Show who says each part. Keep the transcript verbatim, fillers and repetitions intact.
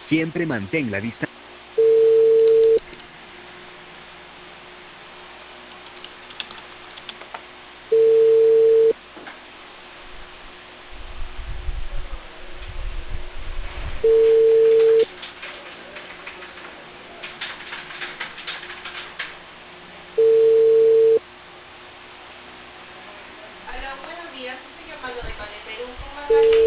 Speaker 1: Siempre mantén la distancia.
Speaker 2: Hola, buenos días. Estoy llamando de Cone Perú con Magali.